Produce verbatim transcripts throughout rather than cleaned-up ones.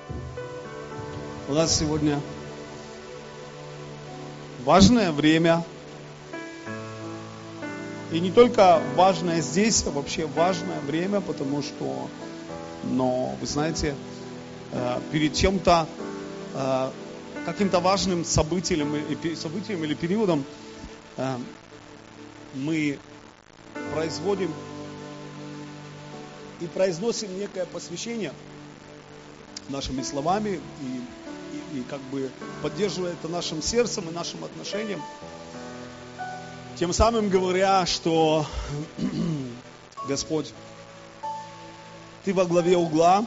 У нас сегодня важное время. И не только важное здесь, а вообще важное время, потому что, но вы знаете, перед чем-то, каким-то важным событием, событием или периодом мы производим и произносим некое посвящение нашими словами и, и, и как бы поддерживая это нашим сердцем и нашим отношением, тем самым говоря, что Господь, Ты во главе угла,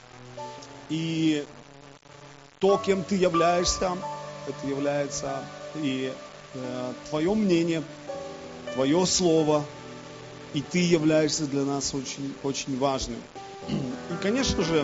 и то, кем Ты являешься, это является и э, Твое мнение, Твое слово, и Ты являешься для нас очень, очень важным. И, конечно же,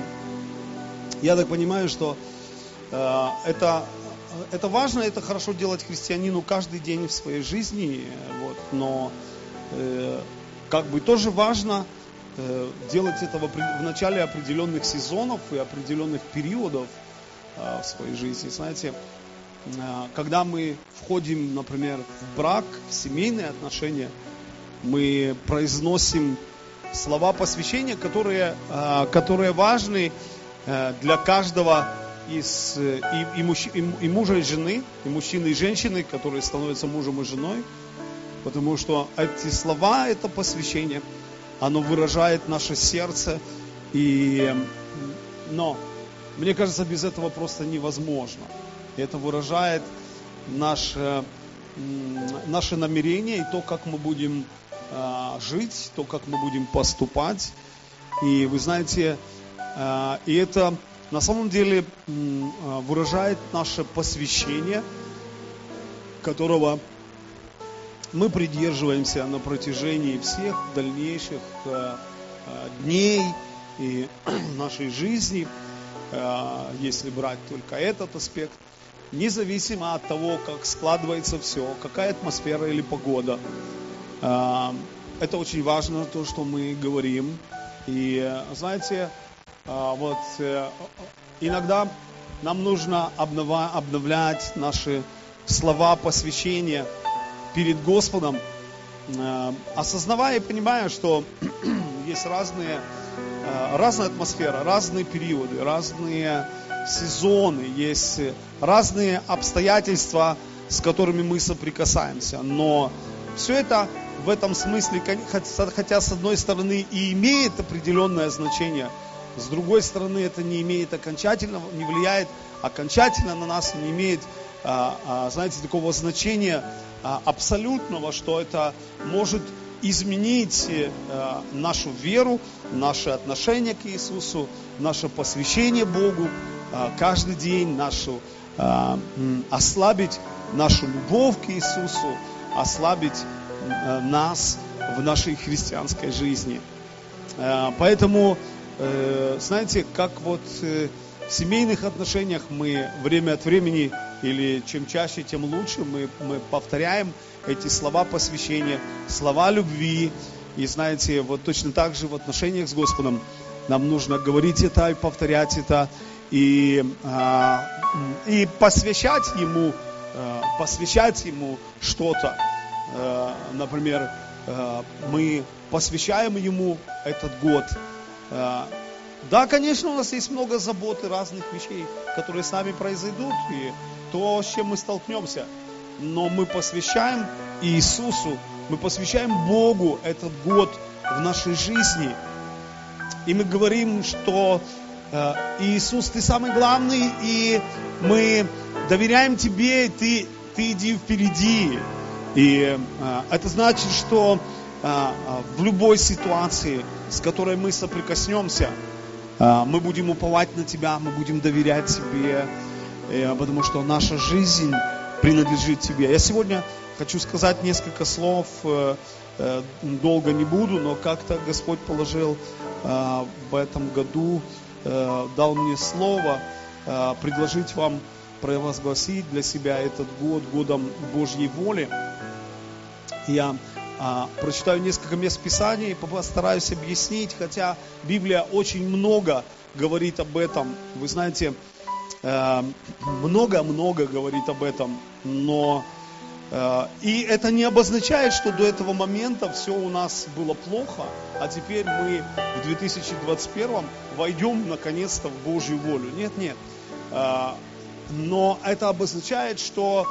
я так понимаю, что э, это, это важно, это хорошо делать христианину каждый день в своей жизни, вот, но э, как бы тоже важно э, делать это в, в начале определенных сезонов и определенных периодов э, в своей жизни. Знаете, э, когда мы входим, например, в брак, в семейные отношения, мы произносим слова посвящения, которые, э, которые важны для каждого из и, и, мужч, и, и мужа и жены, и мужчины и женщины, которые становятся мужем и женой, потому что эти слова, это посвящение, оно выражает наше сердце, и, но мне кажется, без этого просто невозможно. И это выражает наше, наше намерение и то, как мы будем а, жить, то, как мы будем поступать. И вы знаете, и это на самом деле выражает наше посвящение, которого мы придерживаемся на протяжении всех дальнейших дней и нашей жизни, если брать только этот аспект, независимо от того, как складывается все, какая атмосфера или погода. Это очень важно, то, что мы говорим. И знаете, вот иногда нам нужно обновлять наши слова посвящения перед Господом, осознавая и понимая, что есть разные, разная атмосфера, разные периоды, разные сезоны, есть разные обстоятельства, с которыми мы соприкасаемся. Но все это в этом смысле, хотя с одной стороны и имеет определенное значение, с другой стороны, это не имеет окончательного, не влияет окончательно на нас, не имеет, знаете, такого значения абсолютного, что это может изменить нашу веру, наше отношение к Иисусу, наше посвящение Богу каждый день, нашу, ослабить нашу любовь к Иисусу, ослабить нас в нашей христианской жизни. Поэтому, знаете, как вот в семейных отношениях мы время от времени, или чем чаще, тем лучше, мы, мы повторяем эти слова посвящения, слова любви. И знаете, вот точно так же в отношениях с Господом нам нужно говорить это и повторять это, и, и посвящать Ему, посвящать Ему что-то. Например, мы посвящаем Ему этот год. Да, конечно, у нас есть много забот и разных вещей, которые с нами произойдут, и то, с чем мы столкнемся. Но мы посвящаем Иисусу, мы посвящаем Богу этот год в нашей жизни. И мы говорим, что Иисус, Ты самый главный, и мы доверяем Тебе, и Ты, ты иди впереди. И это значит, что в любой ситуации, с которой мы соприкоснемся, мы будем уповать на Тебя, мы будем доверять Тебе, потому что наша жизнь принадлежит Тебе. Я сегодня хочу сказать несколько слов, долго не буду, но как-то Господь положил в этом году, дал мне слово предложить вам провозгласить для себя этот год годом Божьей воли. Я а, прочитаю несколько мест Писания и постараюсь объяснить, хотя Библия очень много говорит об этом. Вы знаете, много-много говорит об этом, но и это не обозначает, что до этого момента все у нас было плохо, а теперь мы в две тысячи двадцать первом войдем наконец-то в Божью волю. Нет, нет. Но это обозначает, что,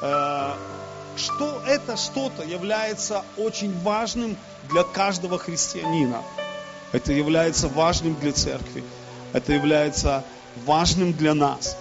что это что-то является очень важным для каждого христианина. Это является важным для церкви. Это является важным для нас.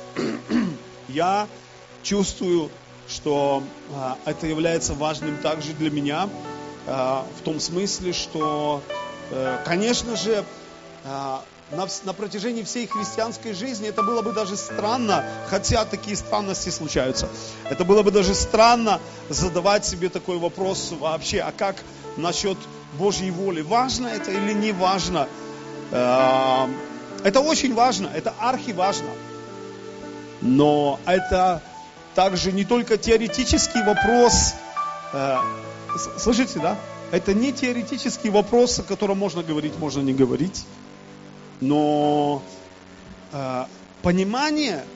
Я чувствую, что а, это является важным также для меня, а, в том смысле, что, а, конечно же, а, на, на протяжении всей христианской жизни это было бы даже странно, хотя такие странности случаются, это было бы даже странно задавать себе такой вопрос вообще, а как насчет Божьей воли, важно это или не важно? А, это очень важно, это архиважно, но это также не только теоретический вопрос, э, слышите, да? Это не теоретический вопрос, о котором можно говорить, можно не говорить, но э, понимание,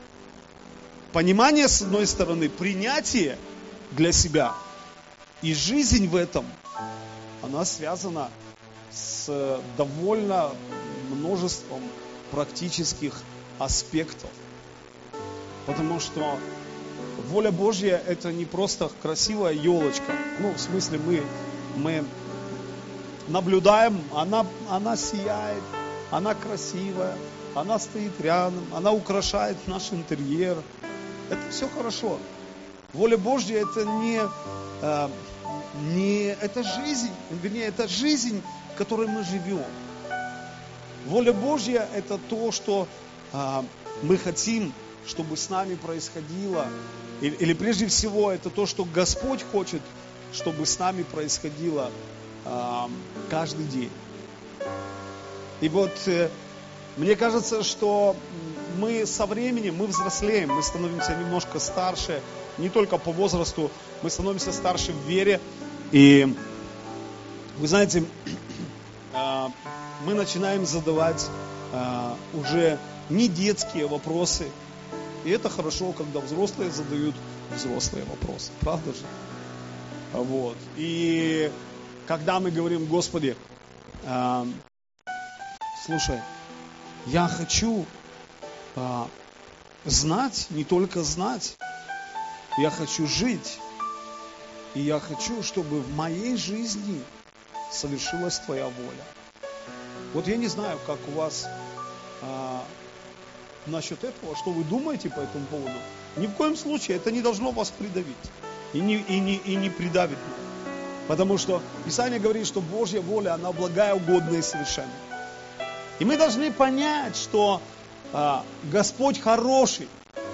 понимание с одной стороны, принятие для себя и жизнь в этом, она связана с довольно множеством практических аспектов, потому что воля Божья – это не просто красивая елочка. Ну, в смысле, мы, мы наблюдаем, она, она сияет, она красивая, она стоит рядом, она украшает наш интерьер. Это все хорошо. Воля Божья – это не, э, не это жизнь, вернее, это жизнь, в которой мы живем. Воля Божья – это то, что э, мы хотим, чтобы с нами происходило. Или, или прежде всего, это то, что Господь хочет, чтобы с нами происходило э, каждый день. И вот э, мне кажется, что мы со временем, мы взрослеем, мы становимся немножко старше, не только по возрасту, мы становимся старше в вере. И вы знаете, э, мы начинаем задавать э, уже не детские вопросы. И это хорошо, когда взрослые задают взрослые вопросы. Правда же? Вот. И когда мы говорим: Господи, э, слушай, я хочу э, знать, не только знать, я хочу жить. И я хочу, чтобы в моей жизни совершилась Твоя воля. Вот я не знаю, как у вас э, насчет этого, что вы думаете по этому поводу. Ни в коем случае это не должно вас придавить. И не, и не, и не придавит. Потому что Писание говорит, что Божья воля, она благая, угодная и совершенная. И мы должны понять, что а, Господь хороший.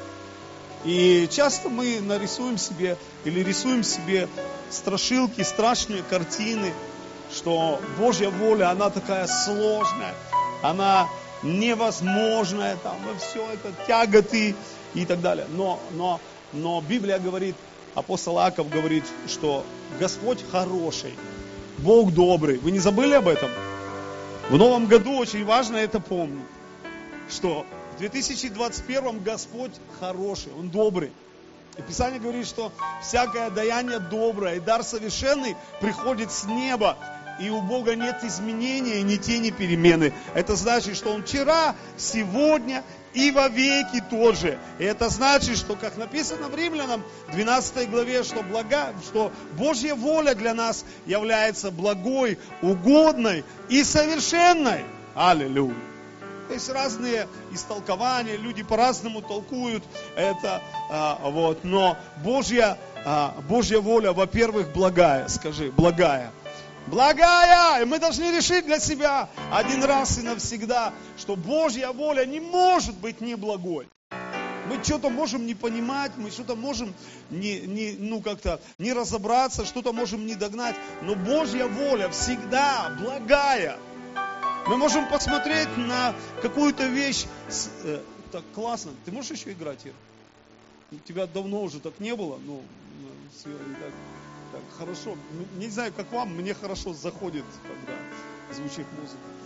И часто мы нарисуем себе или рисуем себе страшилки, страшные картины, что Божья воля, она такая сложная, она невозможное, там, все это тяготы и так далее. Но, но, но Библия говорит, апостол Иаков говорит, что Господь хороший, Бог добрый. Вы не забыли об этом? В новом году очень важно это помнить, что в две тысячи двадцать первом Господь хороший, Он добрый. И Писание говорит, что всякое даяние доброе и дар совершенный приходит с неба. И у Бога нет изменения, ни тени перемены. Это значит, что Он вчера, сегодня и вовеки тот же. И это значит, что, как написано в Римлянам двенадцатой главе, что, блага, что Божья воля для нас является благой, угодной и совершенной. Аллилуйя. Есть разные истолкования, люди по-разному толкуют это, а, вот, но Божья, а, Божья воля, во-первых, благая, скажи, благая. Благая! И мы должны решить для себя один раз и навсегда, что Божья воля не может быть неблагой. Мы что-то можем не понимать, мы что-то можем не, не, ну как-то не разобраться, что-то можем не догнать, но Божья воля всегда благая. Мы можем посмотреть на какую-то вещь. Э, так классно. Ты можешь еще играть, Ир? У тебя давно уже так не было, но все не так. Так, хорошо. Не знаю, как вам, мне хорошо заходит, когда звучит музыка.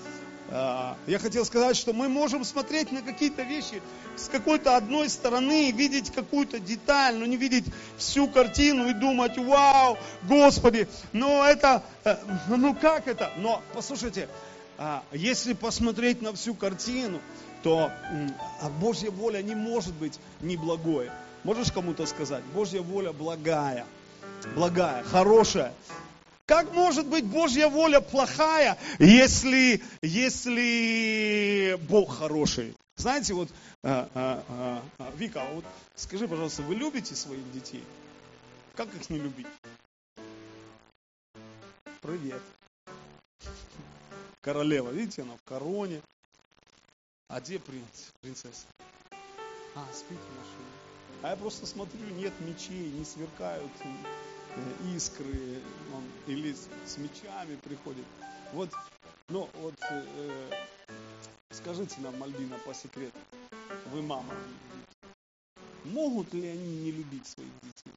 Я хотел сказать, что мы можем смотреть на какие-то вещи с какой-то одной стороны, видеть какую-то деталь, но не видеть всю картину и думать: вау, Господи, ну это, ну как это? Но послушайте, если посмотреть на всю картину, то Божья воля не может быть неблагой. Можешь кому-то сказать? Божья воля благая, благая, хорошая. Как может быть Божья воля плохая, если, если Бог хороший? Знаете, вот, а, а, а, Вика, вот скажи, пожалуйста, вы любите своих детей? Как их не любить? Привет. Королева, видите, она в короне. А где принц, принцесса? А, спит в машине. А я просто смотрю, нет мечей, не сверкают искры, он, или с, с мечами приходит. Вот, ну, вот, э, скажите нам, Мальбина, по секрету, вы мама, могут ли они не любить своих детей?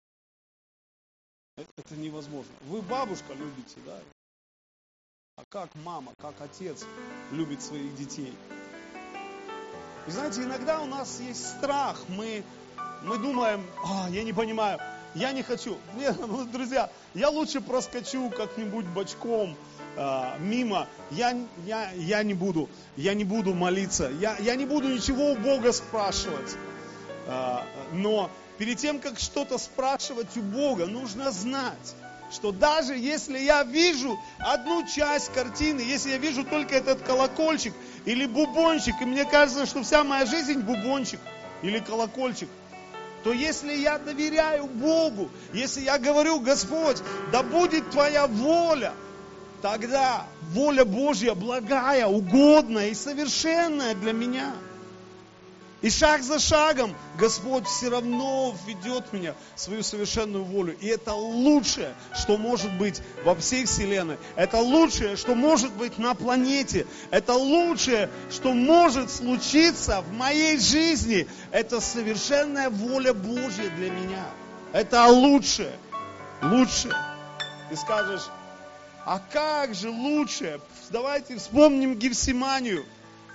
Это, это невозможно. Вы бабушка любите, да? А как мама, как отец любит своих детей? И знаете, иногда у нас есть страх, мы, мы думаем: а, я не понимаю, я не хочу. Нет, друзья, я лучше проскочу как-нибудь бочком э, мимо. Я, я, я не буду, я не буду молиться. Я, я не буду ничего у Бога спрашивать. Э, но перед тем, как что-то спрашивать у Бога, нужно знать, что даже если я вижу одну часть картины, если я вижу только этот колокольчик или бубончик, и мне кажется, что вся моя жизнь бубончик или колокольчик, то если я доверяю Богу, если я говорю: Господь, да будет Твоя воля, тогда воля Божья благая, угодная и совершенная для меня. И шаг за шагом Господь все равно ведет меня в свою совершенную волю. И это лучшее, что может быть во всей вселенной. Это лучшее, что может быть на планете. Это лучшее, что может случиться в моей жизни. Это совершенная воля Божья для меня. Это лучшее. Лучшее. Ты скажешь: а как же лучшее? Давайте вспомним Гефсиманию.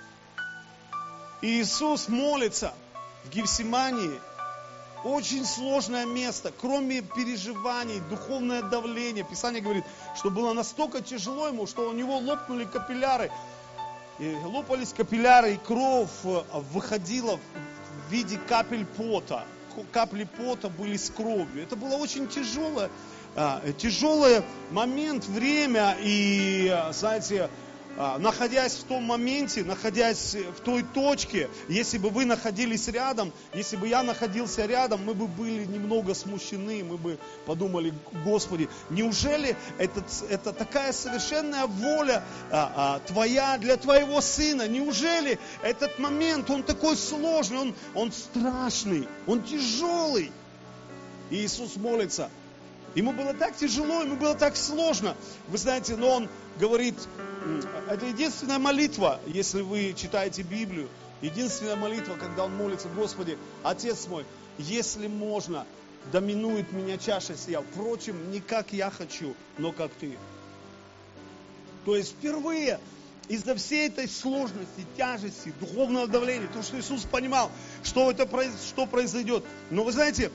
Иисус молится в Гефсимании. Очень сложное место, кроме переживаний, духовное давление. Писание говорит, что было настолько тяжело ему, что у него лопнули капилляры. И лопались капилляры, и кровь выходила в виде капель пота. Капли пота были с кровью. Это было очень тяжелое, тяжелый момент, время. И, знаете, находясь в том моменте, находясь в той точке, если бы вы находились рядом, если бы я находился рядом, мы бы были немного смущены, мы бы подумали: Господи, неужели это, это такая совершенная воля а, а, Твоя для Твоего Сына? Неужели этот момент, он такой сложный, он, он страшный, он тяжелый? И Иисус молится. Ему было так тяжело, ему было так сложно. Вы знаете, но он говорит, это единственная молитва, если вы читаете Библию, единственная молитва, когда он молится: Господи, Отец мой, если можно, доминует меня чаша сия. Впрочем, не как я хочу, но как Ты. То есть впервые из-за всей этой сложности, тяжести, духовного давления, то, что Иисус понимал, что это что произойдет. Но вы знаете,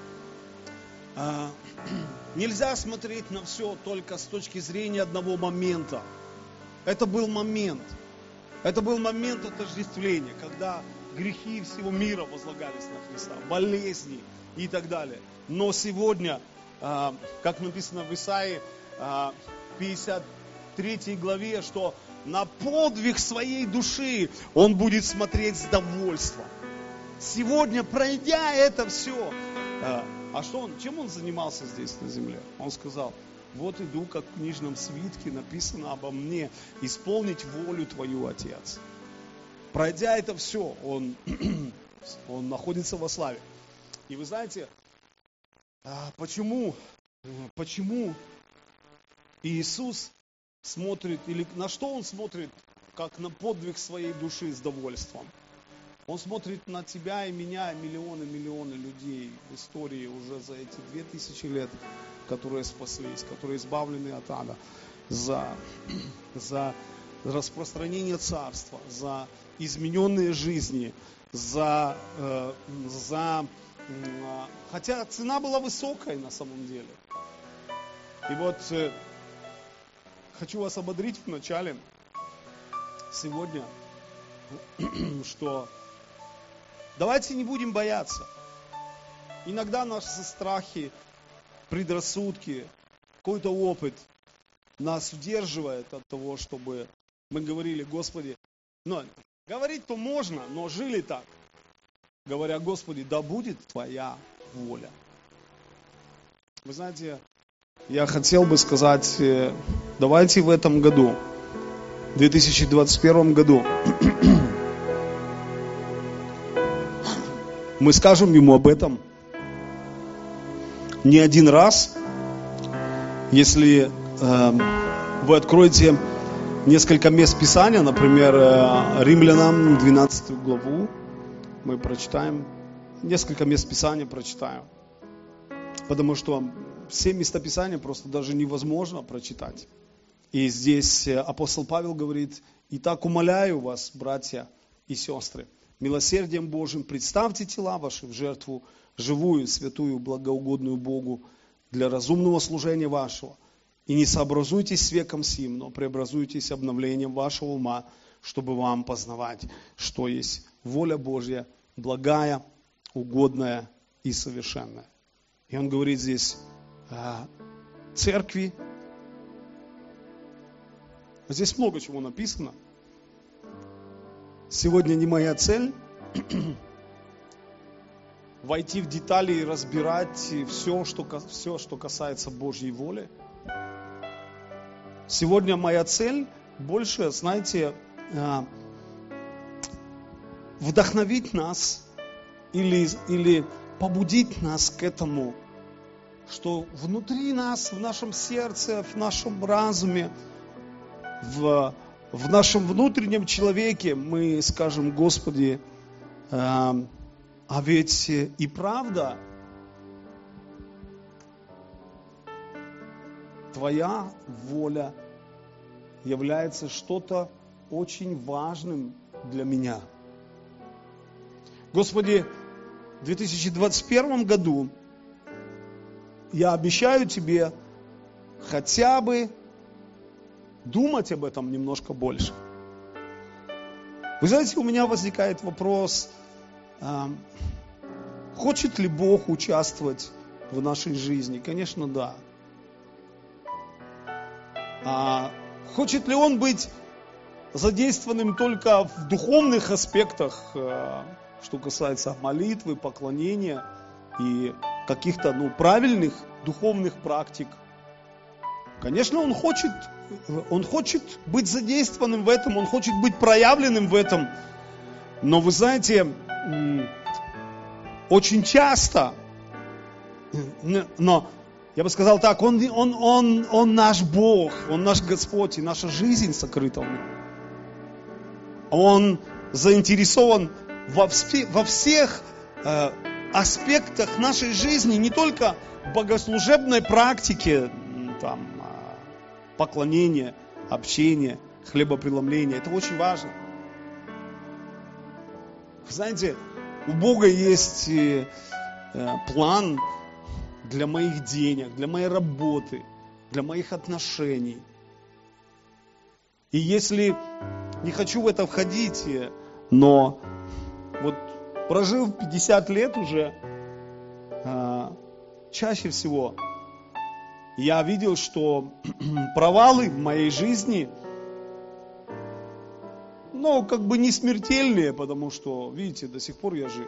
нельзя смотреть на все только с точки зрения одного момента. Это был момент. Это был момент отождествления, когда грехи всего мира возлагались на Христа, болезни и так далее. Но сегодня, как написано в Исаии пятьдесят третьей главе, что на подвиг своей души он будет смотреть с довольством. Сегодня, пройдя это все, а что он, чем он занимался здесь на земле? Он сказал: вот иду, как в книжном свитке написано обо мне, исполнить волю Твою, Отец. Пройдя это все, он, он находится во славе. И вы знаете, почему, почему Иисус смотрит, или на что Он смотрит, как на подвиг своей души с довольством? Он смотрит на тебя и меня, и миллионы-миллионы людей в истории уже за эти две тысячи лет, которые спаслись, которые избавлены от ада, за, за распространение царства, за измененные жизни, за, э, за э, хотя цена была высокой на самом деле. И вот э, хочу вас ободрить в начале сегодня, что давайте не будем бояться. Иногда наши страхи, предрассудки, какой-то опыт нас удерживает от того, чтобы мы говорили: Господи, ну, говорить-то можно, но жили так, говоря: Господи, да будет Твоя воля. Вы знаете, я хотел бы сказать, давайте в этом году, в две тысячи двадцать первом году, мы скажем Ему об этом не один раз. Если э, вы откроете несколько мест Писания, например, э, Римлянам двенадцатую главу, мы прочитаем, несколько мест Писания прочитаю, потому что все места Писания просто даже невозможно прочитать. И здесь апостол Павел говорит: «Итак, умоляю вас, братья и сестры, милосердием Божьим представьте тела ваши в жертву живую, святую, благоугодную Богу для разумного служения вашего. И не сообразуйтесь с веком сим, но преобразуйтесь обновлением вашего ума, чтобы вам познавать, что есть воля Божья, благая, угодная и совершенная». И он говорит здесь о церкви. Здесь много чего написано. Сегодня не моя цель войти в детали и разбирать все, что, все, что касается Божьей воли. Сегодня моя цель больше, знаете, вдохновить нас или, или побудить нас к этому, что внутри нас, в нашем сердце, в нашем разуме, в, в нашем внутреннем человеке мы скажем: Господи, э, а ведь и правда Твоя воля является что-то очень важным для меня. Господи, в две тысячи двадцать первом году я обещаю Тебе хотя бы думать об этом немножко больше. Вы знаете, у меня возникает вопрос, э, хочет ли Бог участвовать в нашей жизни? Конечно, да. А хочет ли Он быть задействованным только в духовных аспектах, э, что касается молитвы, поклонения и каких-то ну, правильных духовных практик? Конечно, Он хочет, Он хочет быть задействованным в этом, Он хочет быть проявленным в этом. Но вы знаете, очень часто, но я бы сказал так, Он, он, он, он наш Бог, Он наш Господь, и наша жизнь сокрыта в Нем. Он заинтересован во, все, во всех э, аспектах нашей жизни, не только в богослужебной практике, там, поклонения, общения, хлебопреломления. Это очень важно. Вы знаете, у Бога есть э, план для моих денег, для моей работы, для моих отношений. И если не хочу в это входить, но вот прожив пятьдесят лет уже, э, чаще всего я видел, что провалы в моей жизни, ну, как бы не смертельные, потому что, видите, до сих пор я жив.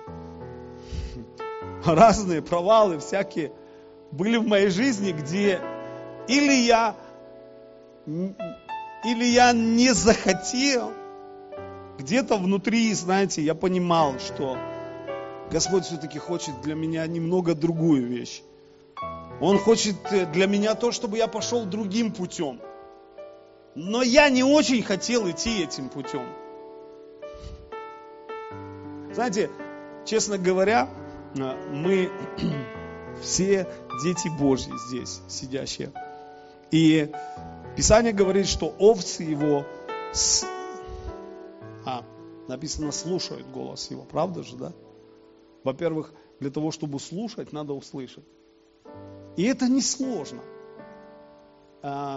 Разные провалы всякие были в моей жизни, где или я, или я не захотел, где-то внутри, знаете, я понимал, что Господь все-таки хочет для меня немного другую вещь. Он хочет для меня то, чтобы я пошел другим путем. Но я не очень хотел идти этим путем. Знаете, честно говоря, мы все дети Божьи здесь сидящие. И Писание говорит, что овцы Его с... а, написано, слушают голос Его, правда же, да? Во-первых, для того, чтобы слушать, надо услышать. И это несложно. А,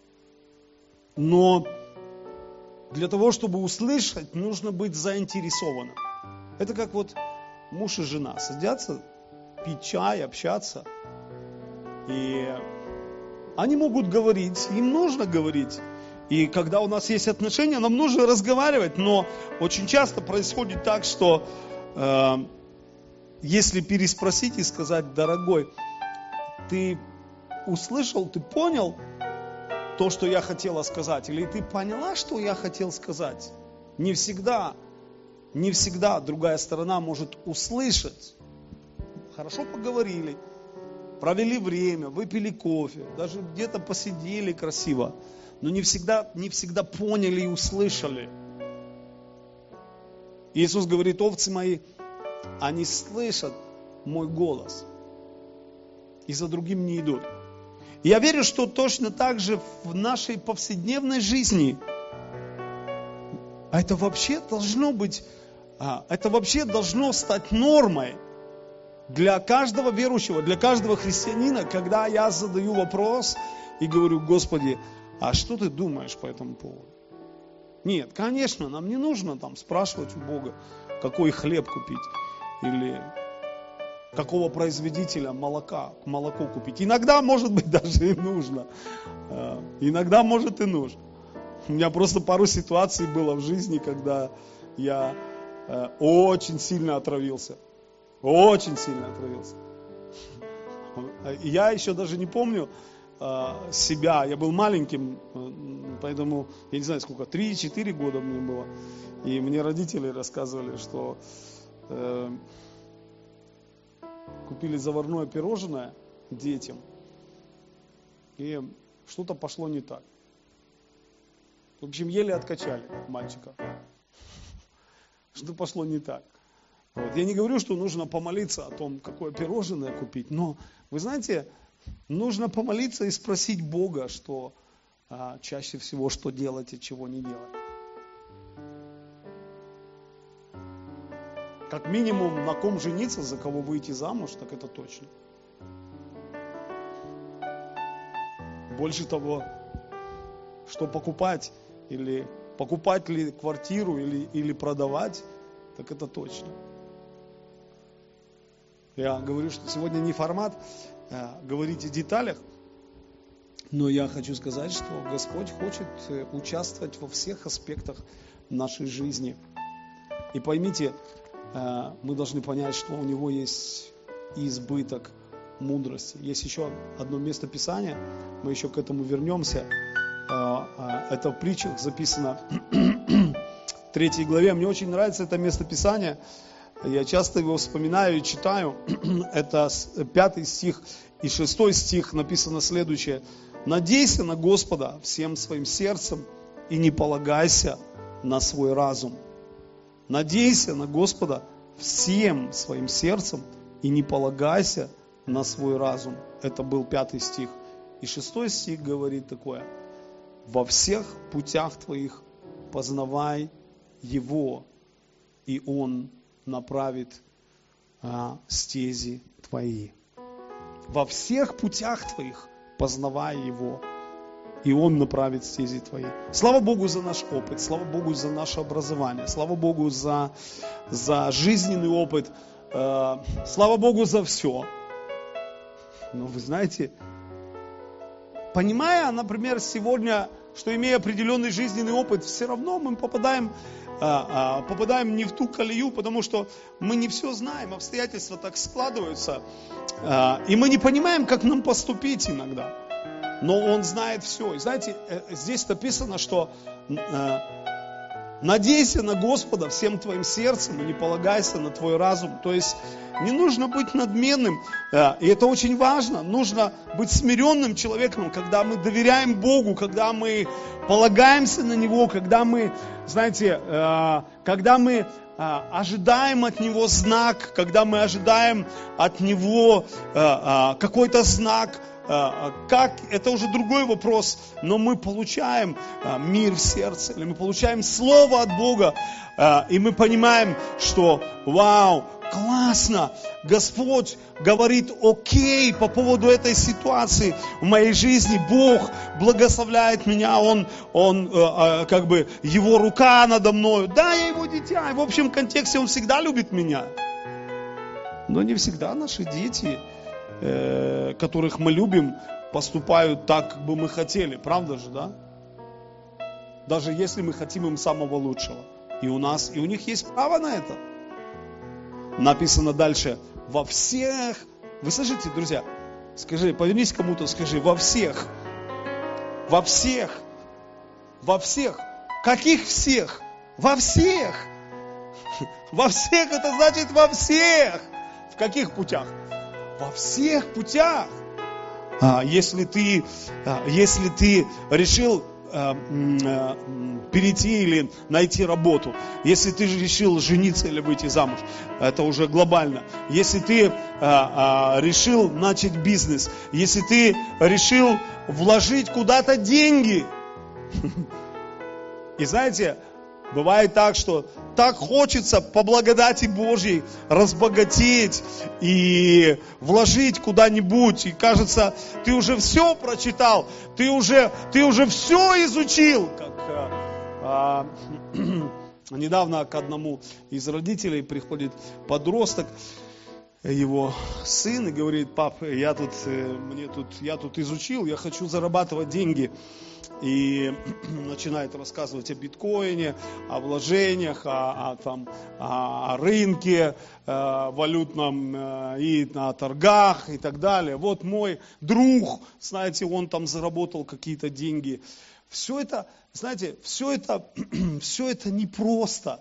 но для того, чтобы услышать, нужно быть заинтересованным. Это как вот муж и жена садятся, пить чай, общаться. И они могут говорить, им нужно говорить. И когда у нас есть отношения, нам нужно разговаривать. Но очень часто происходит так, что э, если переспросить и сказать: дорогой, ты услышал, ты понял то, что я хотела сказать? Или ты поняла, что я хотел сказать? Не всегда, не всегда другая сторона может услышать. Хорошо поговорили, провели время, выпили кофе, даже где-то посидели красиво, но не всегда, не всегда поняли и услышали. Иисус говорит: овцы мои, они слышат мой голос и за другим не идут. И я верю, что точно так же в нашей повседневной жизни это вообще должно быть, это вообще должно стать нормой для каждого верующего, для каждого христианина, когда я задаю вопрос и говорю: Господи, а что ты думаешь по этому поводу? Нет, конечно, нам не нужно там спрашивать у Бога, какой хлеб купить или какого производителя молока, молоко купить. Иногда, может быть, даже и нужно. Иногда, может, и нужно. У меня просто пару ситуаций было в жизни, когда я очень сильно отравился. Очень сильно отравился. Я еще даже не помню себя. Я был маленьким, поэтому, я не знаю сколько, три-четыре года мне было. И мне родители рассказывали, что э, купили заварное пирожное детям, и что-то пошло не так. В общем, еле откачали мальчика. Что пошло не так. Вот. Я не говорю, что нужно помолиться о том, какое пирожное купить, но, вы знаете, нужно помолиться и спросить Бога, что а, чаще всего, что делать и чего не делать. Как минимум, на ком жениться, за кого выйти замуж, так это точно. Больше того, что покупать, или покупать ли квартиру, или, или продавать, так это точно. Я говорю, что сегодня не формат а, говорить о деталях, но я хочу сказать, что Господь хочет участвовать во всех аспектах нашей жизни. И поймите, а, мы должны понять, что у Него есть избыток мудрости. Есть еще одно место Писания, мы еще к этому вернемся. А, а, это в притчах записано в третьей главе. Мне очень нравится это место Писания. Я часто его вспоминаю и читаю. Это пятый стих и шестой стих, написано следующее. «Надейся на Господа всем своим сердцем и не полагайся на свой разум». Надейся на Господа всем своим сердцем и не полагайся на свой разум. Это был пятый стих. И шестой стих говорит такое. «Во всех путях твоих познавай Его, и Он направит а, стези твои». Во всех путях твоих познавай Его, и Он направит стези твои. Слава Богу за наш опыт, слава Богу за наше образование, слава Богу за, за жизненный опыт, э, слава Богу за все. Но вы знаете, понимая, например, сегодня, что имея определенный жизненный опыт, все равно мы попадаем, а, а, попадаем не в ту колею, потому что мы не все знаем, обстоятельства так складываются, а, и мы не понимаем, как нам поступить иногда. Но Он знает все. И знаете, здесь написано, что а, надейся на Господа всем твоим сердцем и не полагайся на твой разум. То есть не нужно быть надменным, и это очень важно. Нужно быть смиренным человеком, когда мы доверяем Богу, когда мы полагаемся на Него, когда мы, знаете, когда мы ожидаем от Него знак, когда мы ожидаем от Него какой-то знак как, это уже другой вопрос, но мы получаем мир в сердце, или мы получаем Слово от Бога, и мы понимаем, что вау, классно, Господь говорит окей по поводу этой ситуации в моей жизни, Бог благословляет меня, Он, он как бы, Его рука надо мною, да, я Его дитя, и в общем контексте Он всегда любит меня. Но не всегда наши дети, которых мы любим, поступают так, как бы мы хотели, правда же, да? Даже если мы хотим им самого лучшего. И у нас, и у них есть право на это. Написано дальше, во всех, вы слышите, друзья, скажи, повернись к кому-то, скажи, во всех, во всех, во всех, каких всех? Во всех, во всех, это значит во всех. В каких путях? Во всех путях. А, если ты, а, если ты решил перейти или найти работу, если ты решил жениться или выйти замуж, это уже глобально. Если ты а, а, решил начать бизнес, если ты решил вложить куда-то деньги, и знаете, бывает так, что так хочется по благодати Божьей разбогатеть и вложить куда-нибудь. И кажется, ты уже все прочитал, ты уже, ты уже все изучил. Как, а, а, недавно к одному из родителей приходит подросток, его сын, и говорит: пап, я тут, мне тут, я тут изучил, я хочу зарабатывать деньги. И начинает рассказывать о биткоине, о вложениях, о, о, там, о рынке э, валютном э, и на торгах и так далее. Вот мой друг, знаете, он там заработал какие-то деньги. Все это, знаете, все это, все это непросто.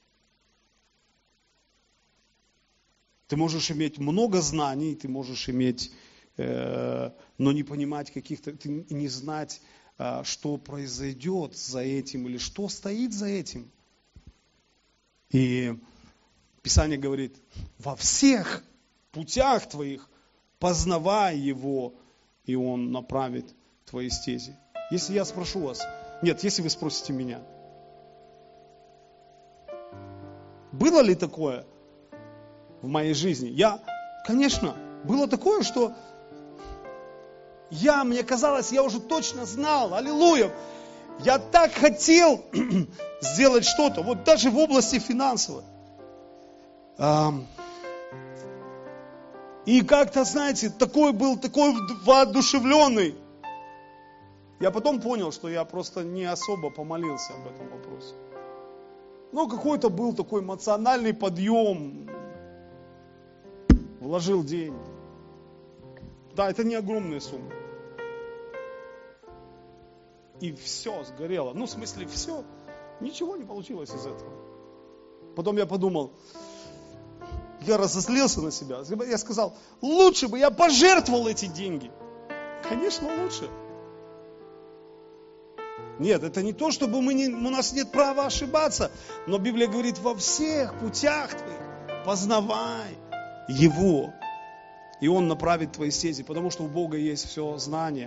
Ты можешь иметь много знаний, ты можешь иметь, э, но не понимать каких-то, ты не знать, что произойдет за этим или что стоит за этим. И Писание говорит: во всех путях твоих познавай Его, и Он направит твои стези. Если я спрошу вас, нет, если вы спросите меня, было ли такое в моей жизни? Я, конечно, было такое, что Я, мне казалось, я уже точно знал, аллилуйя, я так хотел сделать что-то, вот даже в области финансовой. И как-то, знаете, такой был, такой воодушевленный. Я потом понял, что я просто не особо помолился об этом вопросе. Но какой-то был такой эмоциональный подъем, вложил деньги. Да, это не огромные суммы. И все сгорело. Ну, в смысле, все. Ничего не получилось из этого. Потом я подумал, я разозлился на себя. Я сказал, лучше бы я пожертвовал эти деньги. Конечно, лучше. Нет, это не то, чтобы мы не, у нас нет права ошибаться. Но Библия говорит, во всех путях твоих познавай Его. И Он направит твои стези, потому что у Бога есть все знание.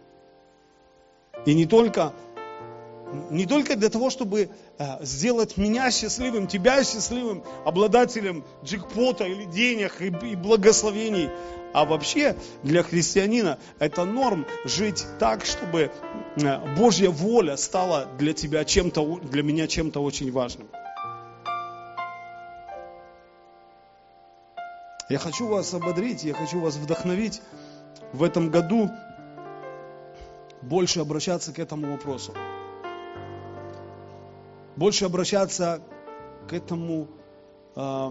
И не только, не только для того, чтобы сделать меня счастливым, тебя счастливым, обладателем джекпота или денег и благословений, а вообще для христианина это норм жить так, чтобы Божья воля стала для тебя чем-то, для меня чем-то очень важным. Я хочу вас ободрить, я хочу вас вдохновить в этом году больше обращаться к этому вопросу. Больше обращаться к этому, э,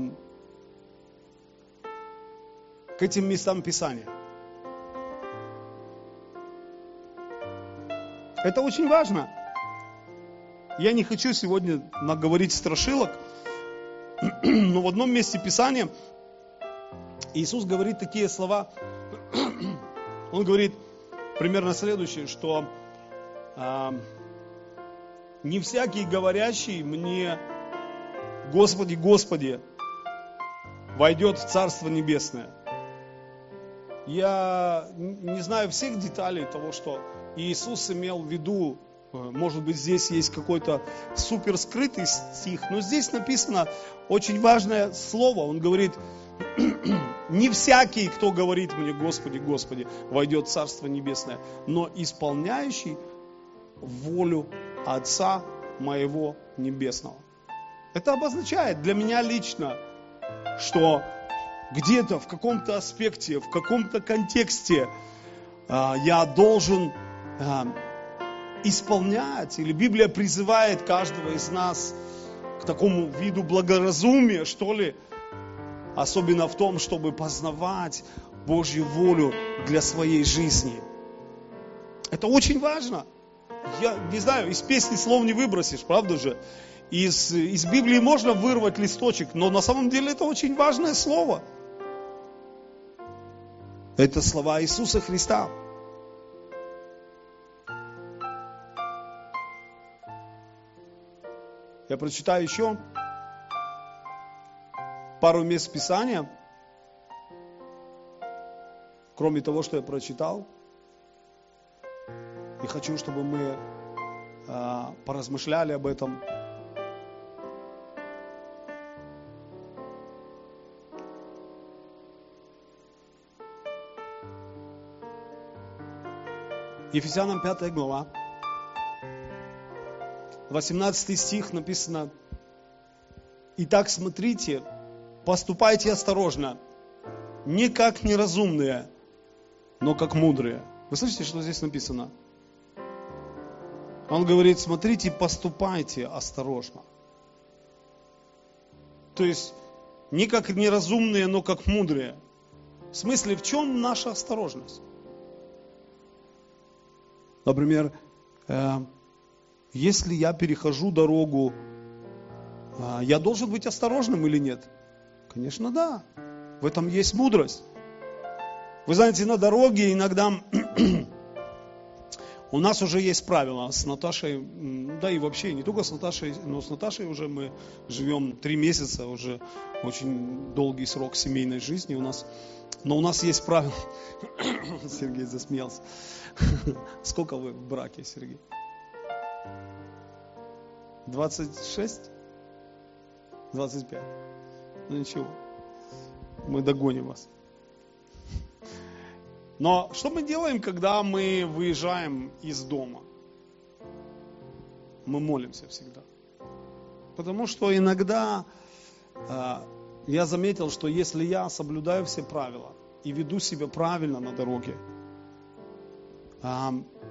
к этим местам Писания. Это очень важно. Я не хочу сегодня наговорить страшилок, но в одном месте Писания Иисус говорит такие слова. Он говорит примерно следующее, что э, не всякий говорящий мне Господи, Господи, войдет в Царство Небесное, Я не знаю всех деталей того, что Иисус имел в виду. Может быть, здесь есть какой-то супер скрытый стих, но здесь написано очень важное слово. Он говорит: не всякий, кто говорит мне: Господи, Господи, войдет в Царство Небесное, но исполняющий волю Отца моего Небесного. Это обозначает для меня лично, что где-то в каком-то аспекте, в каком-то контексте э, я должен э, исполнять, или Библия призывает каждого из нас к такому виду благоразумия, что ли, особенно в том, чтобы познавать Божью волю для своей жизни. Это очень важно. Я не знаю, из песни слов не выбросишь, правда же? Из, из Библии можно вырвать листочек, но на самом деле это очень важное слово. Это слова Иисуса Христа. Я прочитаю еще пару мест Писания, кроме того, что я прочитал. И хочу, чтобы мы э, поразмышляли об этом. Ефесянам пятая глава, восемнадцатый стих написано: «Итак, смотрите, поступайте осторожно, не как неразумные, но как мудрые». Вы слышите, что здесь написано? Он говорит: смотрите, поступайте осторожно. То есть, не как неразумные, но как мудрые. В смысле, в чем наша осторожность? Например, э, если я перехожу дорогу, э, я должен быть осторожным или нет? Конечно, да. В этом есть мудрость. Вы знаете, на дороге иногда у нас уже есть правила с Наташей, да и вообще не только с Наташей, но с Наташей уже мы живем три месяца, уже очень долгий срок семейной жизни у нас. Но у нас есть правила. Сергей засмеялся. Сколько вы в браке, Сергей? двадцать шесть? двадцать пять? Ну ничего, мы догоним вас. Но что мы делаем, когда мы выезжаем из дома? Мы молимся всегда. Потому что иногда э, я заметил, что если я соблюдаю все правила и веду себя правильно на дороге, э,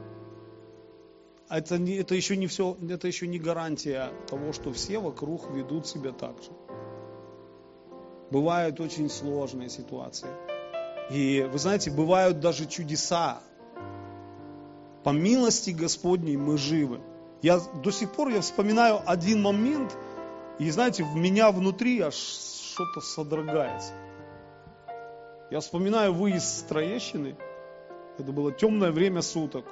это, не, это, еще не все, это еще не гарантия того, что все вокруг ведут себя так же. Бывают очень сложные ситуации. И вы знаете, бывают даже чудеса. По милости Господней мы живы. Я до сих пор я вспоминаю один момент, и знаете, в меня внутри аж что-то содрогается. Я вспоминаю выезд с Троещины. Это было темное время суток.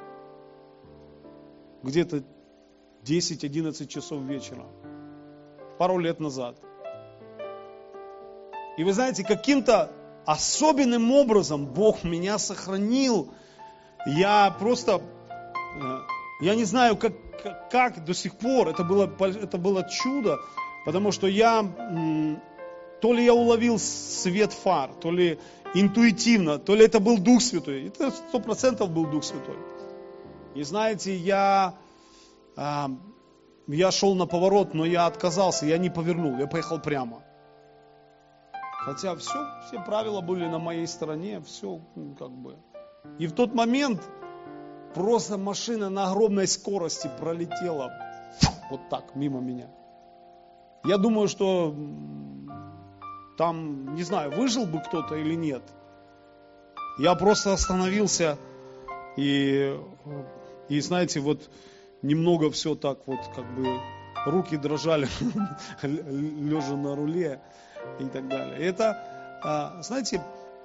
Где-то десять-одиннадцать часов вечера. Пару лет назад. И вы знаете, каким-то особенным образом Бог меня сохранил. Я просто, я не знаю, как, как, как до сих пор, это было, это было чудо, потому что я, то ли я уловил свет фар, то ли интуитивно, то ли это был Дух Святой. Это сто процентов был Дух Святой. И знаете, я, я шел на поворот, но я отказался, я не повернул, я поехал прямо. Хотя все, все правила были на моей стороне, все как бы. И в тот момент просто машина на огромной скорости пролетела вот так мимо меня. Я думаю, что там, не знаю, выжил бы кто-то или нет. Я просто остановился и, и знаете, вот немного все так вот как бы руки дрожали, лежа на руле. И так далее. Это, знаете,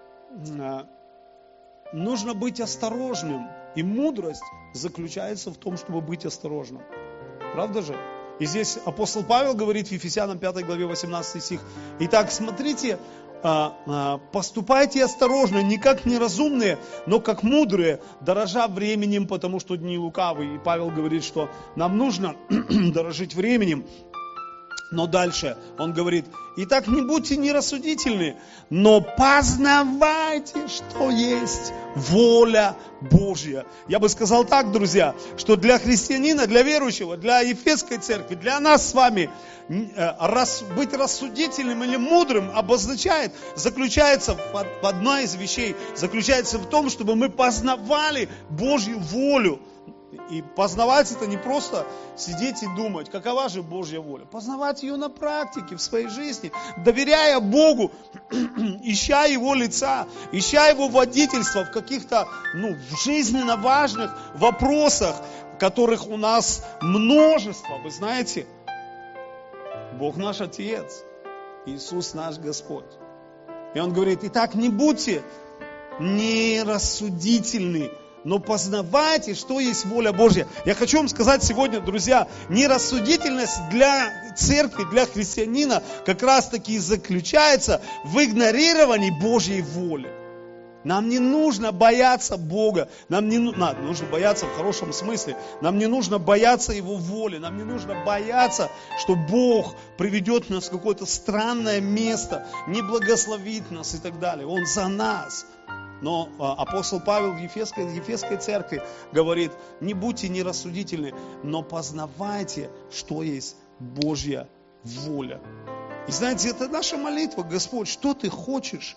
нужно быть осторожным. И мудрость заключается в том, чтобы быть осторожным. Правда же? И здесь апостол Павел говорит в Ефесянам пятой главе восемнадцатый стих. Итак, смотрите, поступайте осторожно, не как неразумные, но как мудрые, дорожа временем, потому что дни лукавы. И Павел говорит, что нам нужно дорожить временем. Но дальше он говорит, итак, не будьте нерассудительны, но познавайте, что есть воля Божья. Я бы сказал так, друзья, что для христианина, для верующего, для Ефесской церкви, для нас с вами быть рассудительным или мудрым обозначает, заключается в одной из вещей, заключается в том, чтобы мы познавали Божью волю. И познавать это не просто сидеть и думать, какова же Божья воля. Познавать ее на практике, в своей жизни, доверяя Богу, ища Его лица, ища Его водительства в каких-то ну, жизненно важных вопросах, которых у нас множество. Вы знаете, Бог наш Отец, Иисус наш Господь. И Он говорит, итак, не будьте нерассудительны, но познавайте, что есть воля Божья. Я хочу вам сказать сегодня, друзья, нерассудительность для церкви, для христианина как раз таки заключается в игнорировании Божьей воли. Нам не нужно бояться Бога, нам не надо, нужно бояться в хорошем смысле, нам не нужно бояться Его воли, нам не нужно бояться, что Бог приведет нас в какое-то странное место, не благословит нас и так далее. Он за нас. Но апостол Павел в Ефесской, Ефесской церкви говорит, не будьте нерассудительны, но познавайте, что есть Божья воля. И знаете, это наша молитва, Господь, что Ты хочешь?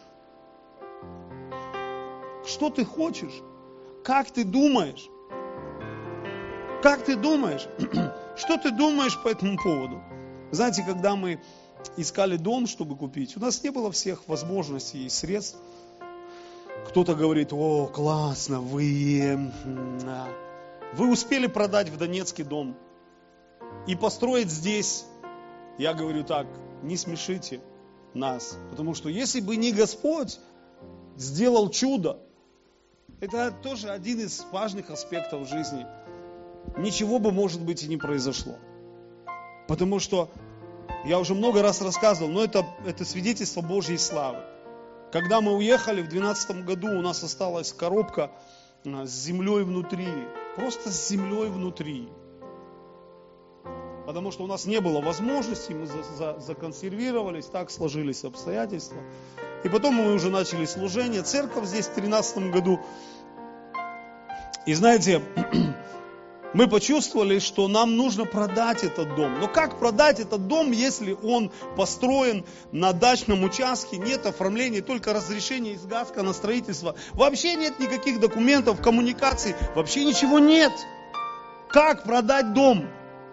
Что Ты хочешь? Как Ты думаешь? Как Ты думаешь? Что Ты думаешь по этому поводу? Знаете, когда мы искали дом, чтобы купить, у нас не было всех возможностей и средств. Кто-то говорит, о, классно, вы, вы успели продать в Донецке дом и построить здесь. Я говорю так, не смешите нас, потому что если бы не Господь сделал чудо, это тоже один из важных аспектов жизни, ничего бы, может быть, и не произошло. Потому что, я уже много раз рассказывал, но это, это свидетельство Божьей славы. Когда мы уехали в две тысячи двенадцатом году, у нас осталась коробка с землей внутри. Просто с землей внутри. Потому что у нас не было возможности, мы за, за, законсервировались, так сложились обстоятельства. И потом мы уже начали служение, церковь здесь в две тысячи тринадцатом году. И знаете, мы почувствовали, что нам нужно продать этот дом. Но как продать этот дом, если он построен на дачном участке, нет оформления, только разрешение из ГАСКа на строительство. Вообще нет никаких документов, коммуникаций, вообще ничего нет. Как продать дом?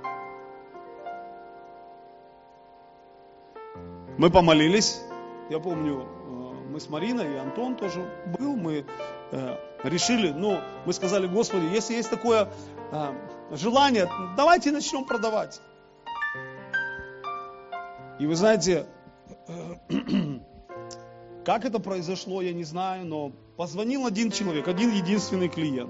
Мы помолились, я помню, мы с Мариной, и Антон тоже был, мы решили, ну, мы сказали, Господи, если есть такое желание, давайте начнем продавать. И вы знаете, как это произошло, я не знаю, но позвонил один человек, один единственный клиент.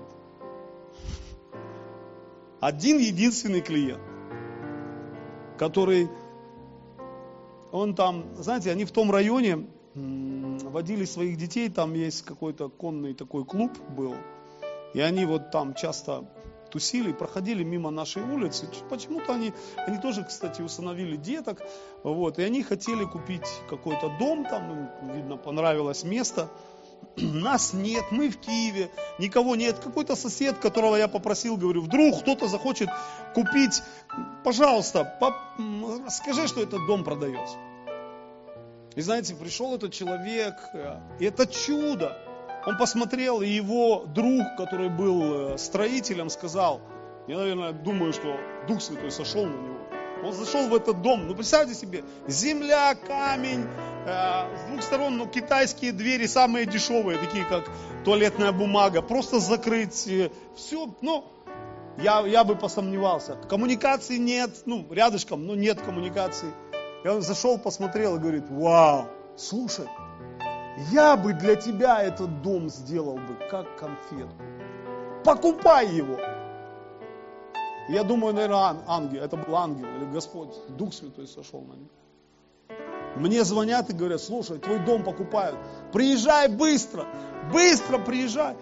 Один единственный клиент, который, он там, знаете, они в том районе водили своих детей, там есть какой-то конный такой клуб был, и они вот там часто тусили, проходили мимо нашей улицы. Почему-то они, они тоже, кстати, усыновили деток, вот, и они хотели купить какой-то дом, там, им, видно, понравилось место. Нас нет, мы в Киеве, никого нет. Какой-то сосед, которого я попросил, говорю, вдруг кто-то захочет купить, пожалуйста, по, скажи, что этот дом продается. И знаете, пришел этот человек, и это чудо. Он посмотрел, и его друг, который был строителем, сказал, я, наверное, думаю, что Дух Святой сошел на него. Он зашел в этот дом, ну представьте себе, земля, камень, э, с двух сторон, ну, китайские двери, самые дешевые, такие как туалетная бумага, просто закрыть, э, все, ну, я, я бы посомневался. Коммуникации нет, ну, рядышком, ну, нет коммуникации. И он зашел, посмотрел и говорит, вау, слушай, я бы для тебя этот дом сделал бы, как конфетку. Покупай его. Я думаю, наверное, ангел, это был ангел или Господь, Дух Святой сошел на них. Мне звонят и говорят: слушай, твой дом покупают, приезжай быстро, быстро приезжай.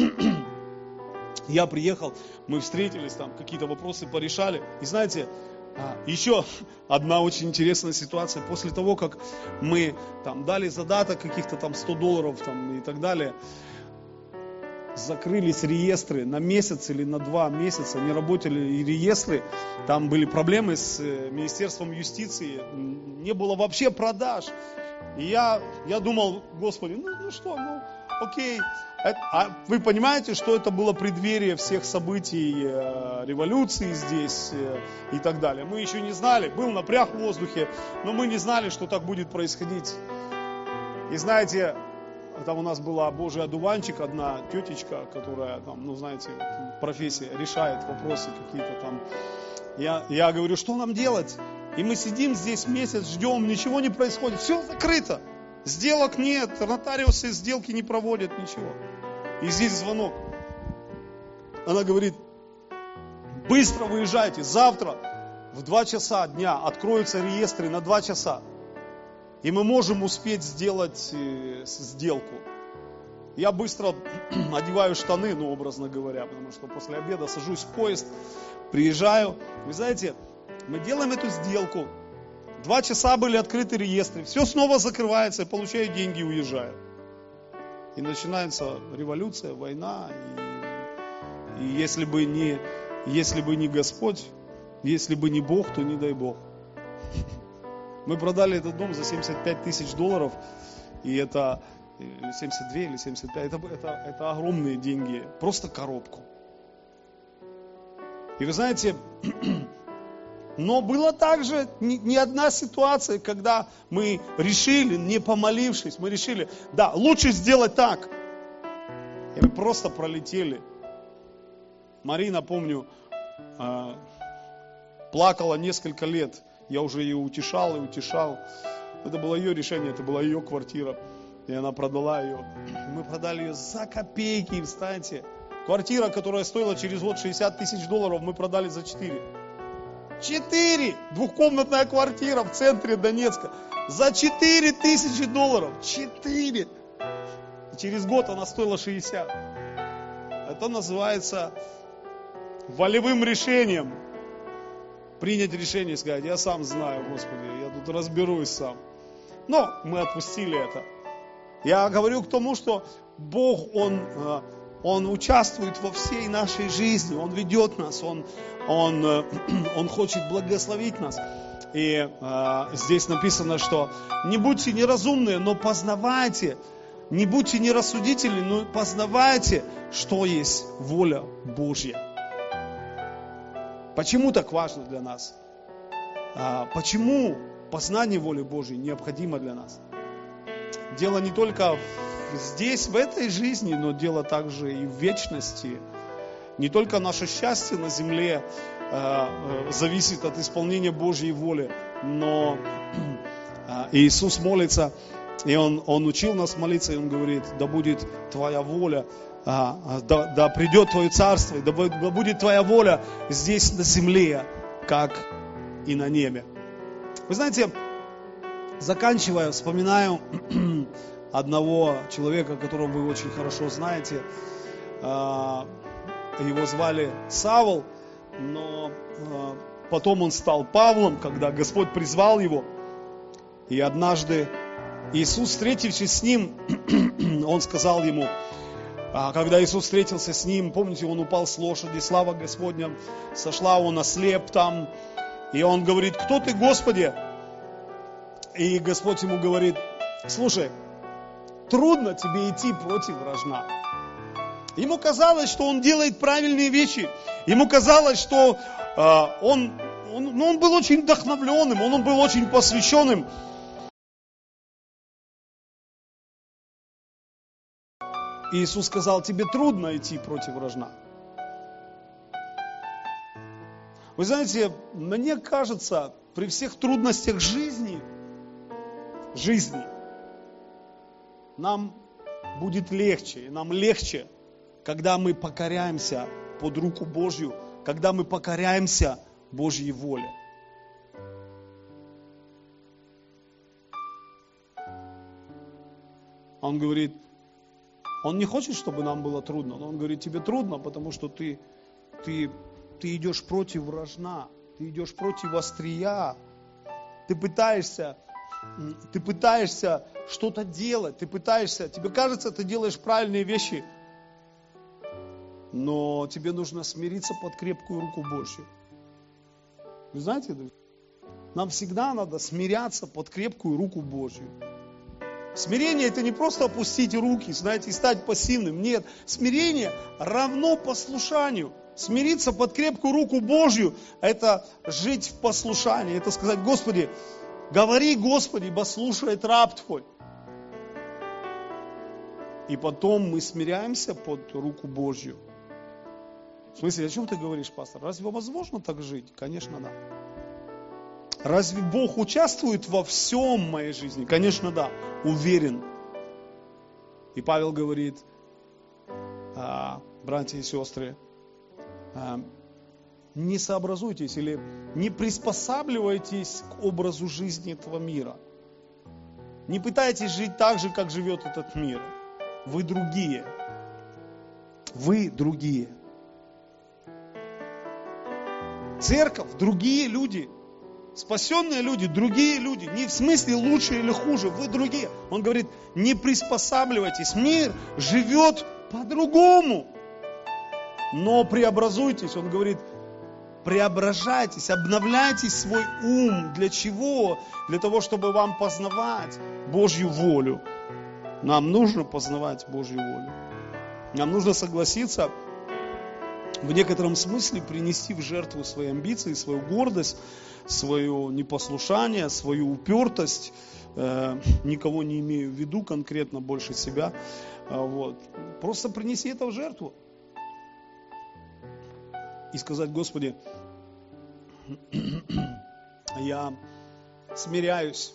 Я приехал, мы встретились, там какие-то вопросы порешали. И знаете, еще одна очень интересная ситуация. После того, как мы там дали задаток каких-то там сто долларов там, и так далее, закрылись реестры на месяц или на два месяца, не работали реестры, там были проблемы с Министерством юстиции, не было вообще продаж. И я, я думал: Господи, ну, ну что, ну окей. А вы понимаете, что это было преддверие всех событий э, революции здесь э, и так далее. Мы еще не знали, был напряг в воздухе, но мы не знали, что так будет происходить. И знаете, там у нас была Божий одуванчик, одна тетечка, которая там, ну знаете, профессия, решает вопросы какие-то там. Я, я говорю: что нам делать? И мы сидим здесь месяц, ждем, ничего не происходит, все закрыто. Сделок нет, нотариусы сделки не проводят, ничего. И здесь звонок. Она говорит: быстро выезжайте, завтра в два часа дня откроются реестры на два часа. И мы можем успеть сделать сделку. Я быстро одеваю штаны, ну образно говоря, потому что после обеда сажусь в поезд, приезжаю. Вы знаете, мы делаем эту сделку. Два часа были открыты реестры, все снова закрывается, я получаю деньги и уезжаю. И начинается революция, война. И, и если бы не, если бы не Господь, если бы не Бог, то не дай Бог. Мы продали этот дом за семьдесят пять тысяч долларов, и это семьдесят два или семьдесят пять, это, это, это огромные деньги, просто коробку. И вы знаете, но была также не, не одна ситуация, когда мы решили, не помолившись, мы решили: да, лучше сделать так. И мы просто пролетели. Марина, помню, плакала несколько лет. Я уже ее утешал и утешал. Это было ее решение, это была ее квартира. И она продала ее. Мы продали ее за копейки, кстати. Квартира, которая стоила через год шестьдесят тысяч долларов, мы продали за четыре. Четыре! Двухкомнатная квартира в центре Донецка. За четыре тысячи долларов. Четыре! Через год она стоила шестьдесят. Это называется волевым решением. Принять решение и сказать: я сам знаю, Господи, я тут разберусь сам. Но мы отпустили это. Я говорю к тому, что Бог, Он, Он участвует во всей нашей жизни, Он ведет нас, Он, Он, Он хочет благословить нас. И э, здесь написано, что не будьте неразумные, но познавайте, не будьте нерассудительны, но познавайте, что есть воля Божья. Почему так важно для нас? А, почему познание воли Божьей необходимо для нас? Дело не только здесь, в этой жизни, но дело также и в вечности. Не только наше счастье на земле э, зависит от исполнения Божьей воли, но э, Иисус молится, и Он, Он учил нас молиться, и Он говорит: да будет Твоя воля, э, да, да придет Твое царство, да будет Твоя воля здесь на земле, как и на небе. Вы знаете, заканчивая, вспоминаю одного человека, которого вы очень хорошо знаете. Его звали Савл, но потом он стал Павлом, когда Господь призвал его. И однажды Иисус, встретившись с ним, Он сказал ему, когда Иисус встретился с ним, помните, он упал с лошади, слава Господня сошла, он ослеп там. И он говорит: кто ты, Господи? И Господь ему говорит: слушай, трудно тебе идти против рожна. Ему казалось, что он делает правильные вещи. Ему казалось, что э, он, он, ну, он был очень вдохновленным, он, он был очень посвященным. И Иисус сказал: тебе трудно идти против рожна. Вы знаете, мне кажется, при всех трудностях жизни, жизни, нам будет легче, и нам легче, когда мы покоряемся под руку Божью, когда мы покоряемся Божьей воле. Он говорит, Он не хочет, чтобы нам было трудно, но Он говорит, тебе трудно, потому что ты, ты, ты идешь против вражна, ты идешь против острия, ты пытаешься, ты пытаешься что-то делать, ты пытаешься, тебе кажется, ты делаешь правильные вещи, но тебе нужно смириться под крепкую руку Божью. Вы знаете, друзья, нам всегда надо смиряться под крепкую руку Божью. Смирение – это не просто опустить руки, знаете, и стать пассивным. Нет, смирение равно послушанию. Смириться под крепкую руку Божью – это жить в послушании. Это сказать, Господи, говори, Господи, ибо слушает раб Твой. И потом мы смиряемся под руку Божью. В смысле, о чем ты говоришь, пастор? Разве возможно так жить? Конечно, да. Разве Бог участвует во всем в моей жизни? Конечно, да. Уверен. И Павел говорит, братья и сестры, не сообразуйтесь или не приспосабливайтесь к образу жизни этого мира. Не пытайтесь жить так же, как живет этот мир. Вы другие. Вы другие. Церковь, другие люди. Спасенные люди, другие люди. Не в смысле лучше или хуже, вы другие. Он говорит, не приспосабливайтесь. Мир живет по-другому. Но преобразуйтесь. Он говорит, преображайтесь, обновляйте свой ум. Для чего? Для того, чтобы вам познавать Божью волю. Нам нужно познавать Божью волю. Нам нужно согласиться в некотором смысле принести в жертву свои амбиции, свою гордость, свое непослушание, свою упертость. Э, никого не имею в виду конкретно больше себя. Э, вот. Просто принеси это в жертву. И сказать, Господи, я смиряюсь.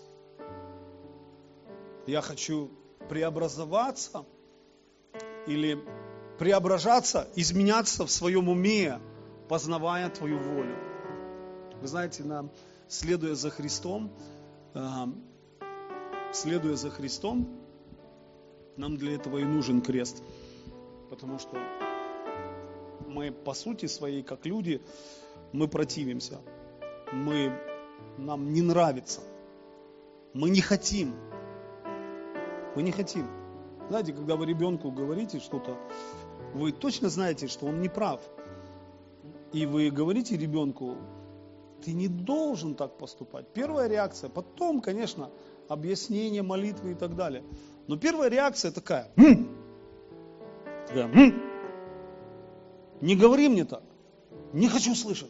Я хочу преобразоваться или преображаться, изменяться в своем уме, познавая Твою волю. Вы знаете, нам, следуя за Христом, э, следуя за Христом, нам для этого и нужен крест. Потому что мы по сути своей, как люди, мы противимся. Мы, нам не нравится. Мы не хотим. Мы не хотим. Знаете, когда вы ребенку говорите что-то, вы точно знаете, что он не прав. И вы говорите ребенку, ты не должен так поступать. Первая реакция, потом, конечно, объяснение, молитвы и так далее. Но первая реакция такая, «М!» такая «М!» не говори мне так, не хочу слышать.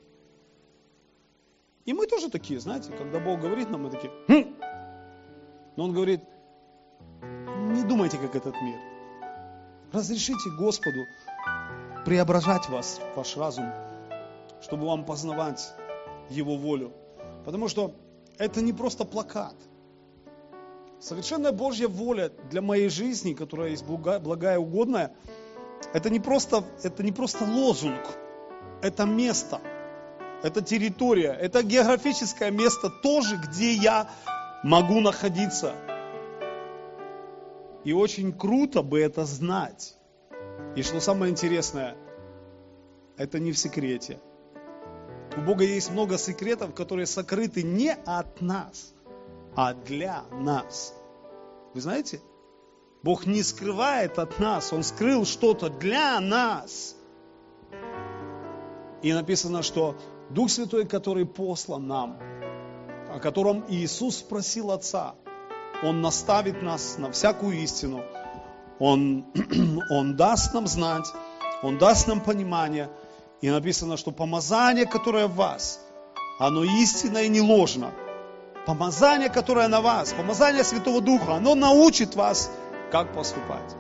И мы тоже такие, знаете, когда Бог говорит нам, мы такие, «М!» но Он говорит, не думайте, как этот мир. Разрешите Господу преображать вас, ваш разум, чтобы вам познавать Его волю. Потому что это не просто плакат. Совершенная Божья воля для моей жизни, которая есть благая и угодная, это не просто, это не просто лозунг, это место, это территория, это географическое место тоже, где я могу находиться. И очень круто бы это знать. И что самое интересное, это не в секрете. У Бога есть много секретов, которые сокрыты не от нас, а для нас. Вы знаете? Бог не скрывает от нас, Он скрыл что-то для нас. И написано, что Дух Святой, который послан нам, о котором Иисус спросил Отца, Он наставит нас на всякую истину. Он, Он даст нам знать, Он даст нам понимание. И написано, что помазание, которое в вас, оно истинно и не ложно. Помазание, которое на вас, помазание Святого Духа, оно научит вас, как поступать.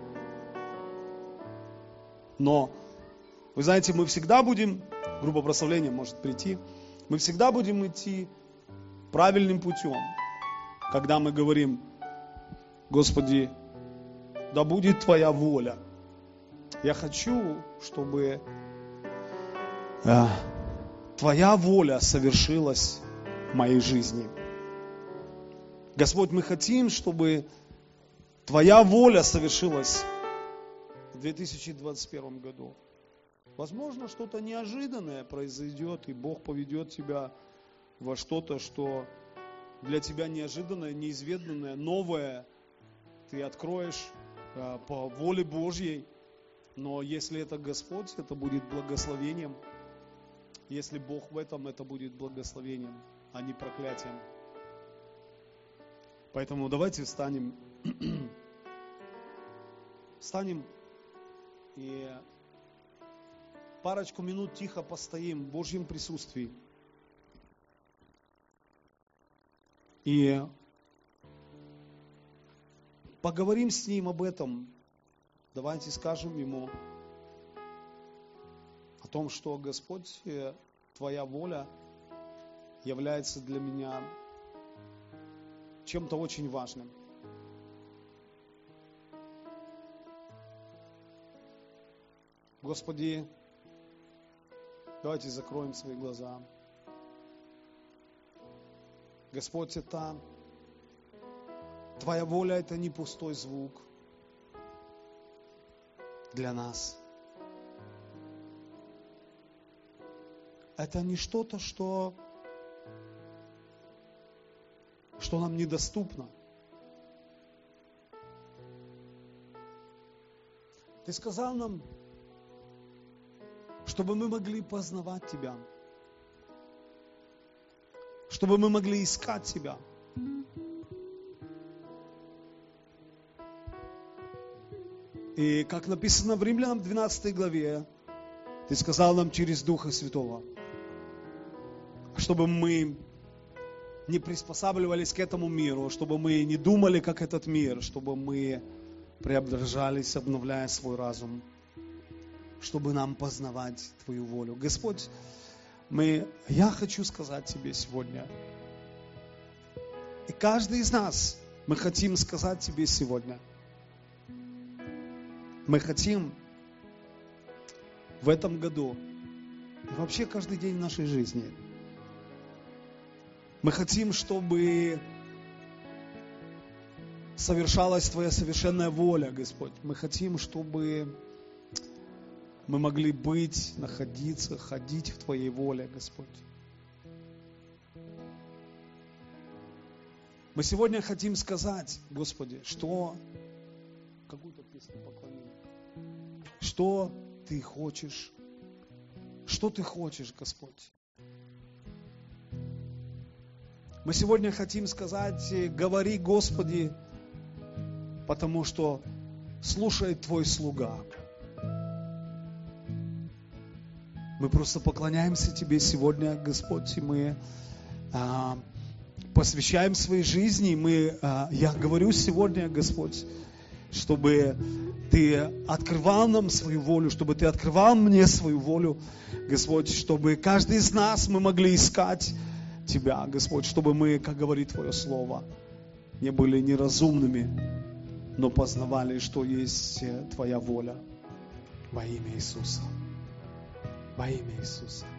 Но, вы знаете, мы всегда будем, группа прославления может прийти, мы всегда будем идти правильным путем, когда мы говорим, Господи, да будет Твоя воля. Я хочу, чтобы Твоя воля совершилась в моей жизни. Господь, мы хотим, чтобы Твоя воля совершилась в две тысячи двадцать первом году. Возможно, что-то неожиданное произойдет, и Бог поведет тебя во что-то, что для тебя неожиданное, неизведанное, новое. Ты откроешь по воле Божьей. Но если это Господь, это будет благословением. Если Бог в этом, это будет благословением, а не проклятием. Поэтому давайте встанем. Встанем и парочку минут тихо постоим в Божьем присутствии. И поговорим с Ним об этом. Давайте скажем Ему о том, что Господь, Твоя воля является для меня чем-то очень важным. Господи, давайте закроем свои глаза. Господь, это Твоя воля, это не пустой звук для нас. Это не что-то, что, что нам недоступно. Ты сказал нам, чтобы мы могли познавать Тебя, чтобы мы могли искать Тебя. И как написано в Римлянам двенадцатой главе, Ты сказал нам через Духа Святого, чтобы мы не приспосабливались к этому миру, чтобы мы не думали, как этот мир, чтобы мы преображались, обновляя свой разум, чтобы нам познавать Твою волю. Господь, мы, я хочу сказать Тебе сегодня, и каждый из нас, мы хотим сказать Тебе сегодня, мы хотим в этом году, и вообще каждый день нашей жизни, мы хотим, чтобы совершалась Твоя совершенная воля, Господь. Мы хотим, чтобы мы могли быть, находиться, ходить в Твоей воле, Господь. Мы сегодня хотим сказать, Господи, что... Какую-то песню поклонили. Что Ты хочешь? Что Ты хочешь, Господь? Мы сегодня хотим сказать, говори, Господи, потому что слушает Твой слуга. Мы просто поклоняемся Тебе сегодня, Господь, и мы а, посвящаем своей жизни. Мы, а, я говорю сегодня, Господь, чтобы Ты открывал нам свою волю, чтобы Ты открывал мне свою волю, Господь, чтобы каждый из нас мы могли искать Тебя, Господь, чтобы мы, как говорит Твое Слово, не были неразумными, но познавали, что есть Твоя воля. Во имя Иисуса. Во имя Иисуса.